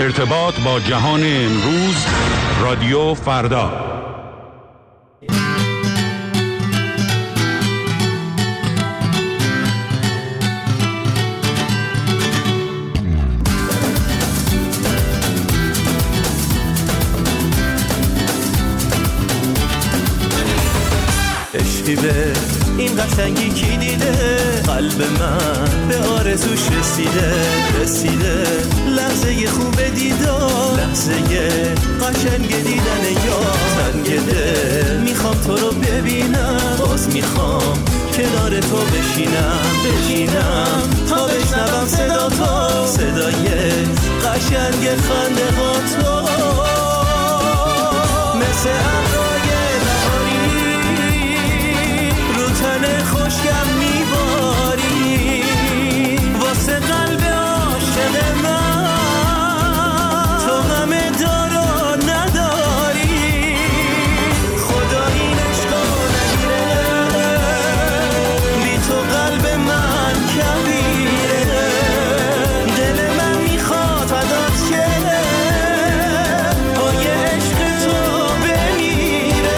ارتباط با جهان امروز، رادیو فردا. عشقی به این قشنگی کی دیده، قلب من به آرزوش رسیده لحظه خوب دیدار، لحظه قشنگ دیدن یار. تنگ دل میخوام تو رو ببینم، باز میخوام کنار تو بشینم تا بشنوم صدا تو، صدای قشنگ خنده ها تو. مثل ابرای تن خوشگم میباری، واسه قلب عاشق من تو همه دارو نداری. خدا این عشقو نگیره، بی تو قلب من کبیره. دل من میخواد فدات شه، با یه عشق تو بمیره.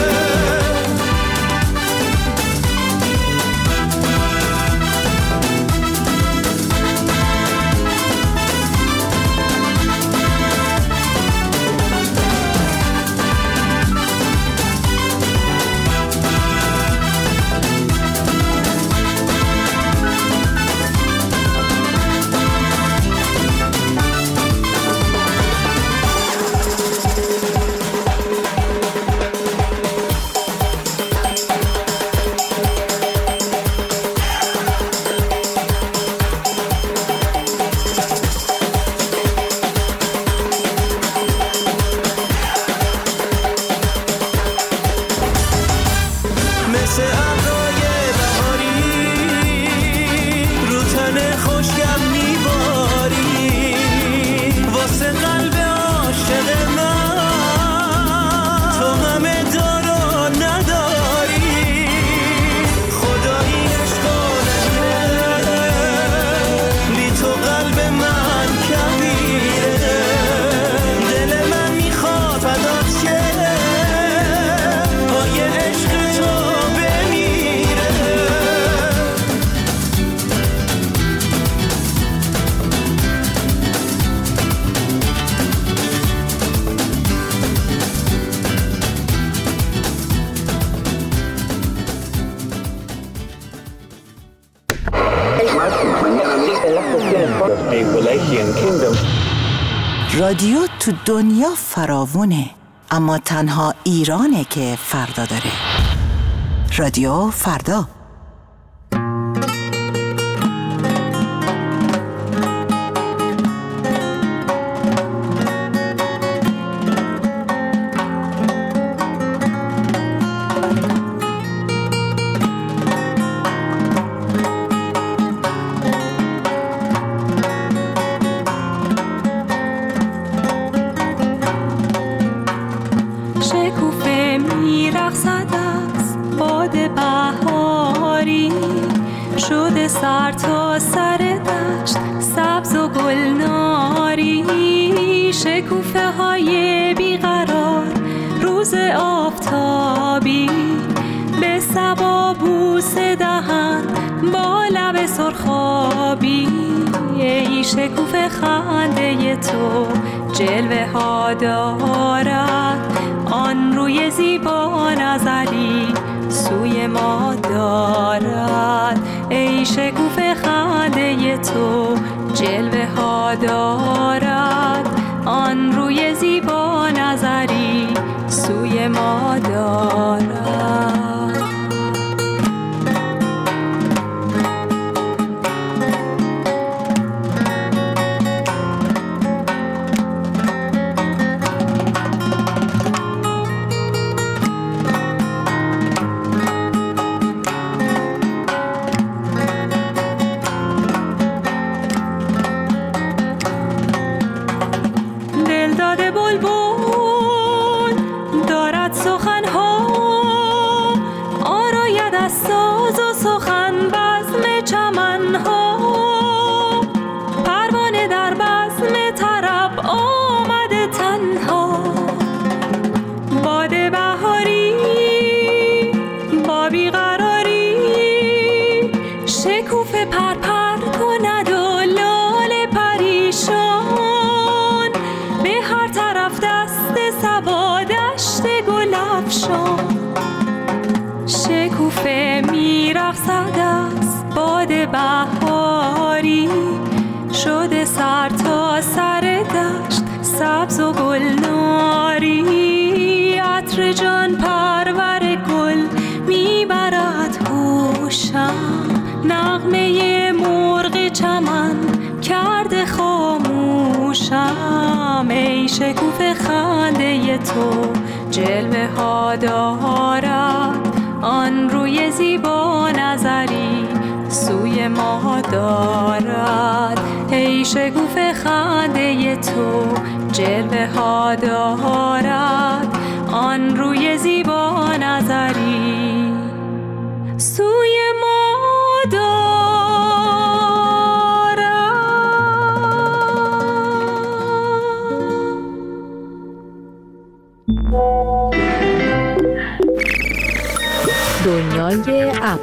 رادیو تو دنیا فراوونه، اما تنها ایرانه که فردا داره. رادیو فردا. سر تا سر دشت سبز و گلناری، شکوفه های بیقرار روز آفتابی، به صبا بوسه دهن با لب سرخابی. ای شکوفه خنده تو جلوه ها دارد، آن روی زیبا نظری سوی ما دارد. ای شکوفه خنده تو جلوه ها دارد، آن روی زیبا نظری سوی ما دارد. دلداد بلبل دارد سخنها بهاری شده سر تا سر دشت سبز و گلناری، عطر جان پرور گل میبرد هوشم، نغمه مرغ چمن کرده خاموشم. ای شکوفه خنده تو جلوه ها دارد، آن روی زیبا نظری سوی ما دارد. ای شکوفه خنده تو جلوه ها دارد، آن روی زیبا نظری سوی ما دارد. دنیای اپ.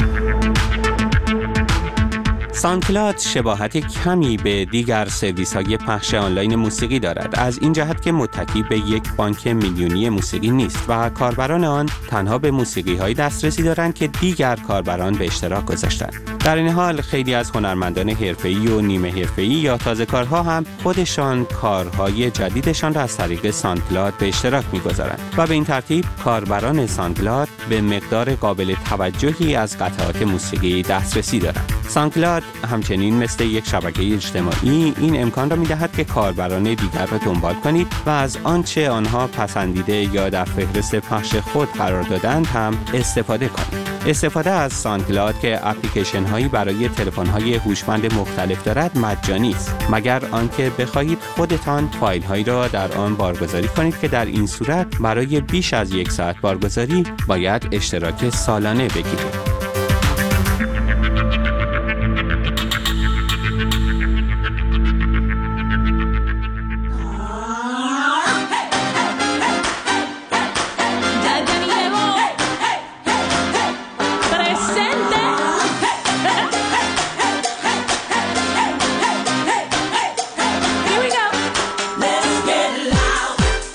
ساندکلاد شباهت کمی به دیگر سرویس‌های پخش آنلاین موسیقی دارد، از این جهت که متکی به یک بانک میلیونی موسیقی نیست و کاربران آن تنها به موسیقی‌های دسترسی دارند که دیگر کاربران به اشتراک گذاشتند. در این حال خیلی از هنرمندان حرفه‌ای و نیمه حرفه‌ای یا تازه‌کارها هم خودشان کارهای جدیدشان را از طریق ساندکلاد به اشتراک می‌گذارند و به این ترتیب کاربران ساندکلاد به مقدار قابل توجهی از قطعات موسیقی دسترسی دارند. ساندکلاد همچنین مثل یک شبکه اجتماعی این امکان را می‌دهد که کاربران دیگر را دنبال کنید و از آنچه آنها پسندیده یا در فهرست پخش خود قرار دادند هم استفاده کنید. استفاده از ساندکلاد که اپلیکیشن هایی برای تلفن های هوشمند مختلف دارد مجانی است، مگر آنکه بخواهید خودتان فایل هایی را در آن بارگذاری کنید که در این صورت برای بیش از 1 ساعت بارگذاری باید اشتراک سالانه بگیرید.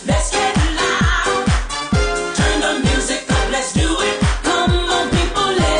Turn the music up, let's do it. Come on, people, let's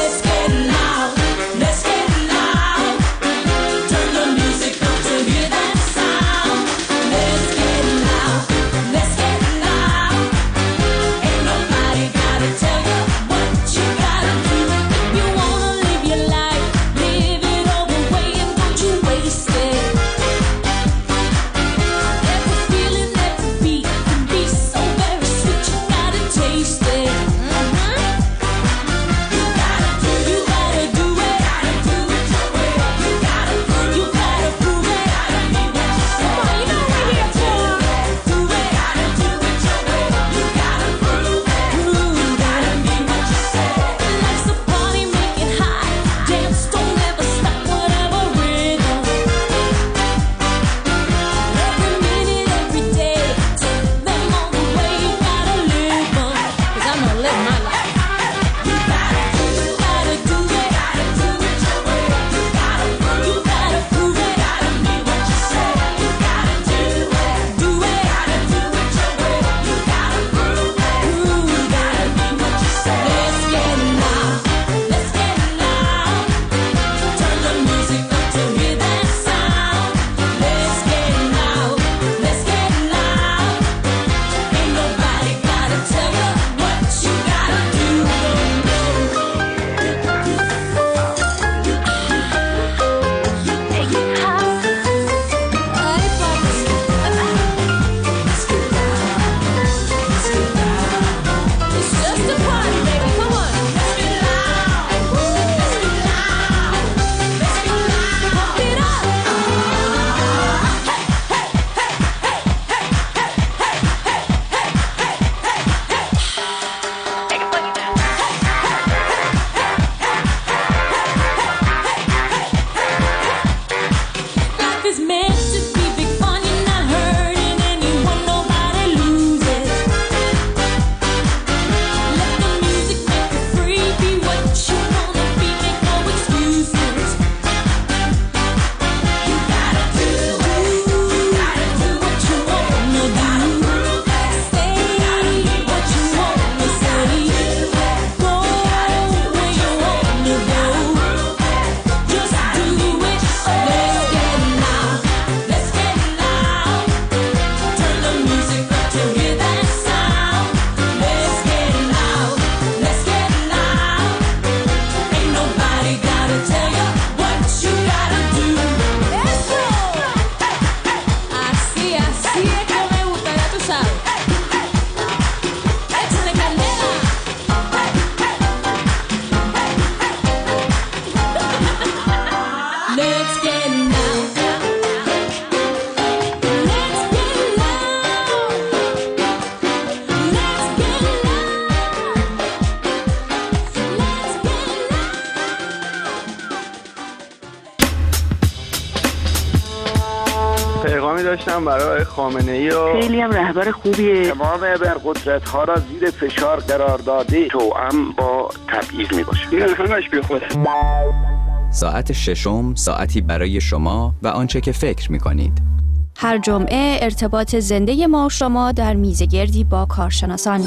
پیغامی داشتم برای خامنه‌ای و خیلی هم رهبر خوبیه. تمام ابرقدرت‌ها را زیر فشار قرار داده توأم با تبعیض میباشه. این همش بی خوده. ساعت ششم ساعتی برای شما و آنچه که فکر می‌کنید. هر جمعه ارتباط زنده ما و شما در میزگردی با کارشناسان.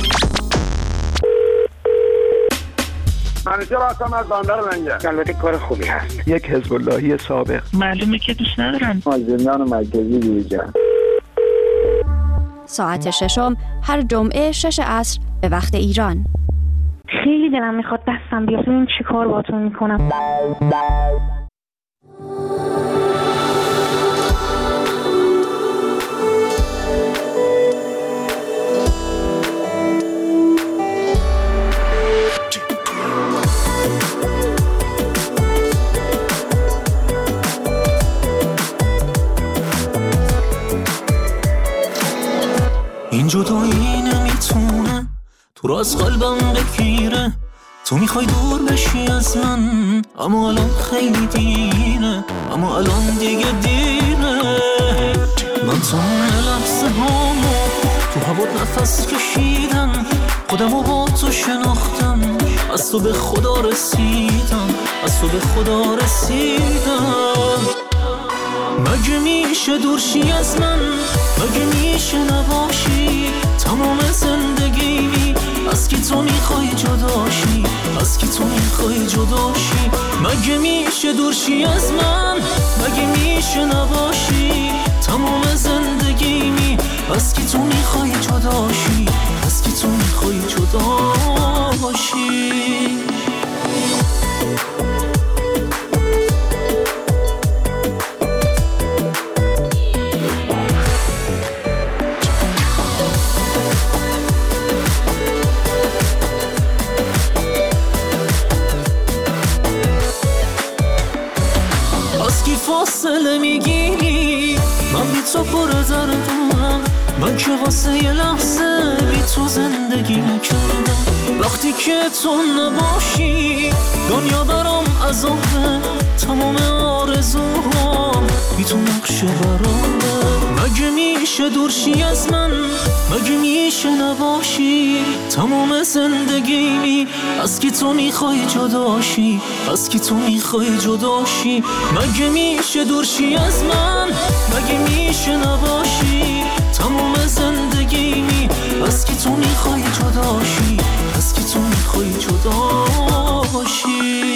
منیجر هستم از بندر منجر. البته کار خوبی هست. یک حزب اللهی سابق. معلومه که دوست ندارن. از زندان مرکزی بیرون. ساعت ششم هر جمعه 6 عصر به وقت ایران. خیلی دلم میخواد دستم بیاد ببین چی کار باهاتون میکنم. این جدایی نمیتونه تو را از قلبم بگیره. تو میخوای دور بشی از من اما الان خیلی دیره. اما الان دیگه دیره. من تمام لحظه هامو تو هوا نفس کشیدم. خودمو با تو شناختم. از تو به خدا رسیدم. از تو به خدا رسیدم. مگه میشه دورشی از من؟ مگه میشه نباشی تمام زندگی؟ از کی تو میخوای جداشی؟ از کی تو میخوای جداشی؟ مگه میشه دورشی از من؟ مگه میشه نباشی تمام زندگی؟ از کی تو میخوای جداشی؟ از کی تو میخوای جداشی؟ فاصله میگیری من بی تو پر دردم. من که واسه یه لحظه بی تو زندگی نکردم. وقتی که تو نباشی دنیا برام عذابه. تمام آرزوهام بی تو نقشه برامه. مگه میشه دورشی از من؟ مگه میشه نباشی تمام زندگی؟ از کی تو میخوای جداشی؟ از کی تو میخوای جداشی؟ مگه میشه دورشی از من؟ مگه میشه نباشی تمام زندگی؟ از کی تو میخوای جداشی؟ از کی تو میخوای جداشی؟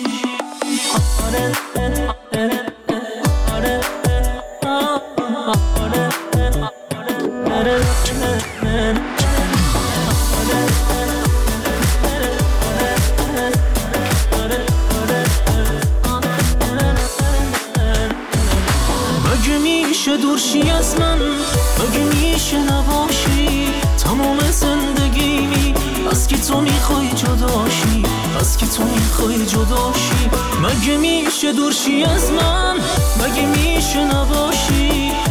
مگه میشه دورشی از من؟ مگه میشه نباشی تمام زندگی؟ از کی تو میخوای جداشی؟ از کی تو میخوای جداشی؟ مگه میشه دورشی از من؟ مگه میشه نباشی